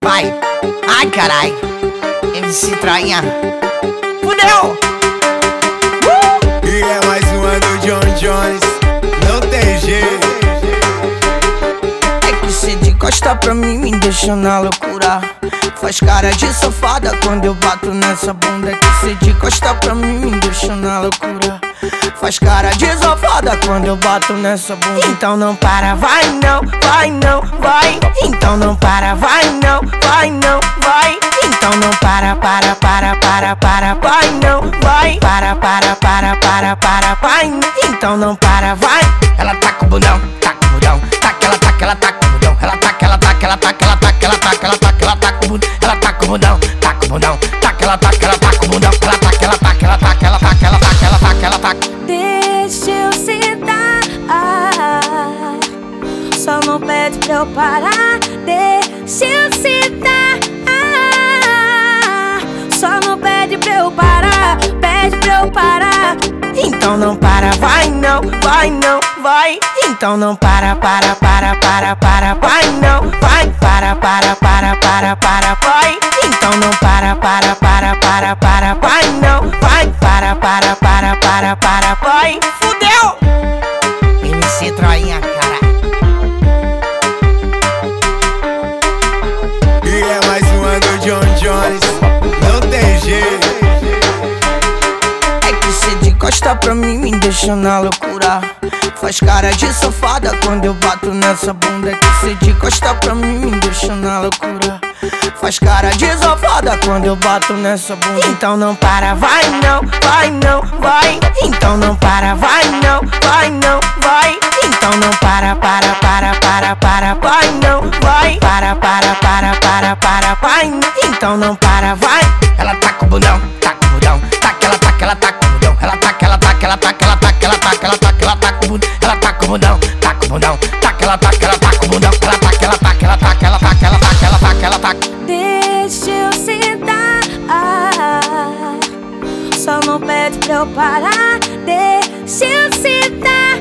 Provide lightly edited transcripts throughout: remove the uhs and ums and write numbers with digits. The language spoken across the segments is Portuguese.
Vai. Ai, carai. MC Troinha. Fudeu. E é mais uma do John Jones. Não tem jeito. É que cê de costa pra mim me deixa na loucura. Faz cara de safada quando eu bato nessa bunda. É que cê de costa pra mim me deixa na loucura. Faz cara de safada quando eu bato nessa bunda. Então não para, vai não, vai não, vai. Então não para, vai não, vai não, vai. Então não para, vai não, vai. Para, vai. Então não para, vai. Ela tá com o bundão, tá com o bundão. Taca, ela taca, ela taca o bundão. Ela taca, ela taca, ela taca, ela taca, ela taca, ela taca, ela taca o bundão. Ela taca o bundão, taca o bundão. Taca, ela taca, ela taca o bundão. Ela taca, ela taca, ela taca, ela taca, ela taca, ela taca, ela taca. Deixa eu sentar, só não pede pra eu parar. Deixa eu sentar, só não pede pra eu parar. Pede pra eu parar. Então não para, vai não, vai não, vai. Então não para, vai não, vai. Para, vai. Então não para, vai não, vai. Para, vai. Fudeu! MC Troinha, cara. E é mais uma do John Jones. Não tem jeito. É que cê de costa pra mim me deixa na loucura. Faz cara de safada quando eu bato nessa bunda. É que cê de costa pra mim me deixa na loucura. Faz cara de safada quando eu bato nessa bunda. Então não para, vai não, vai não, vai. Então não para, vai não, vai não, vai. Então não para, vai não, vai. Para, vai. Então não para, vai. Ela tá com o bundão, tá com o bundão. Taca, ela taca, ela taca o bundão. Ela taca, ela taca, ela taca, ela taca, ela taca, ela taca, ela taca o bundão. Ela taca o bundão, taca o bundão. Taca, ela taca, ela taca o bundão. Ela taca, ela taca, ela taca, ela taca, ela taca, ela taca, ela taca. Deixa eu sentar, só não pede pra eu parar. Deixa eu sentar,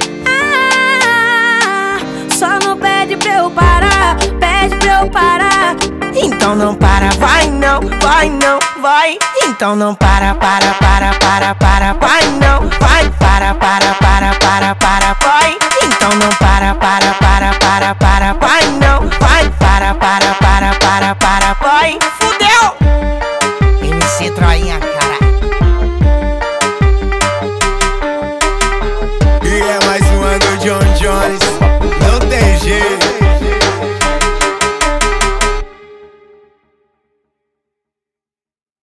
só não pede pra eu parar. Pede pra eu parar. Então não para, vai não, vai não, vai. Então não para, vai não, vai. Para, vai. Então não para, vai não, vai. Para,